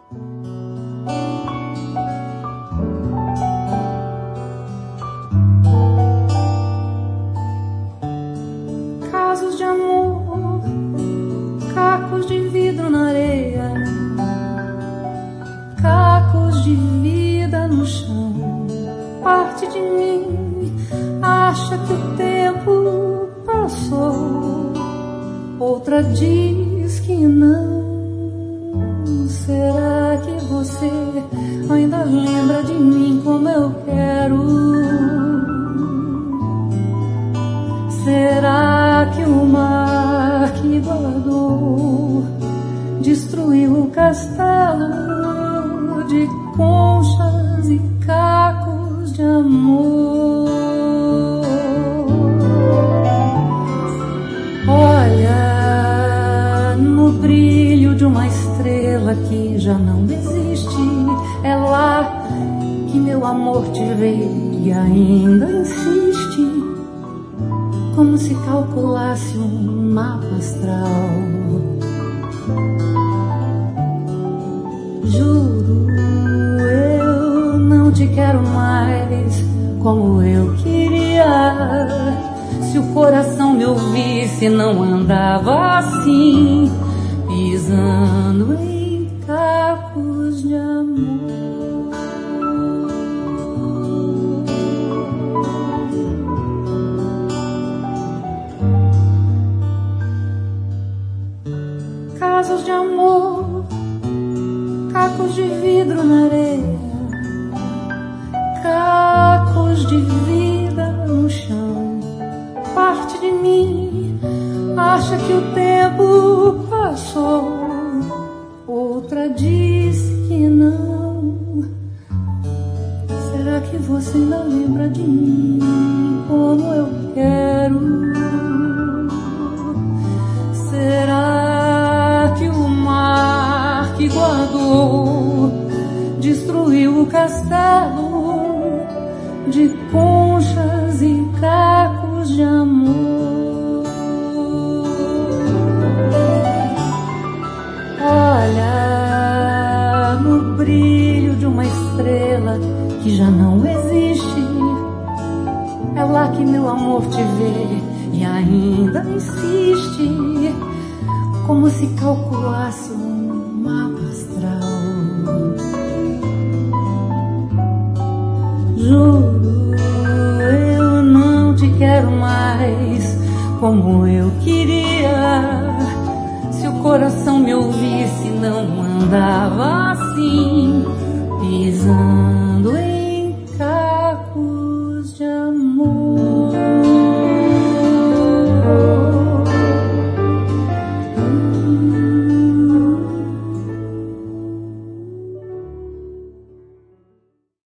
Casos de amor, cacos de vidro na areia, cacos de vida no chão. Parte de mim acha que o tempo passou, outra diz que não. Será que você ainda lembra de mim como eu quero? Será que o mar que guardou destruiu o castelo de conchas e cacos de amor? Olha no brilho de uma estrela que já não existe, é lá que meu amor te vê e ainda insiste, como se calculasse um mapa astral. Juro, eu não te quero mais como eu queria. Se o coração me ouvisse, não andava assim, pisando em cacos de amor. Casos de amor, cacos de vidro na areia, cacos de vida no chão. Parte de mim acha que o tempo passou, outra diz que não. Será que você ainda lembra de mim como eu quero? Será que o mar que guardou destruiu o castelo de conchas e cacos de amor? Olha no brilho de uma estrela que já não existe, é lá que meu amor te vê e ainda insiste, como se calculasse um mapa astral. Juro, eu não te quero mais como eu queria. Se o coração me ouvisse, não andava assim, pisando em